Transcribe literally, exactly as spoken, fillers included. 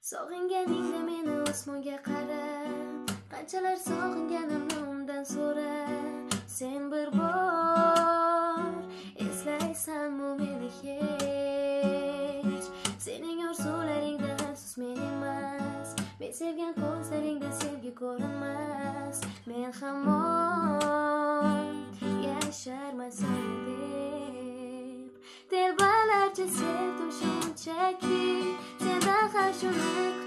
Sog'inganingda meni osmonga qara, qanchalar sog'inganimni undan so'ra. Sen bir bor eslaysanmi meni hech? Sening orzularingda afsus men emas, men sevgan ko'zlaringda sevgi ko'rinmas. Men hamon yasharmasan deb telbalarcha sevdim shunchaki, sendan har shuni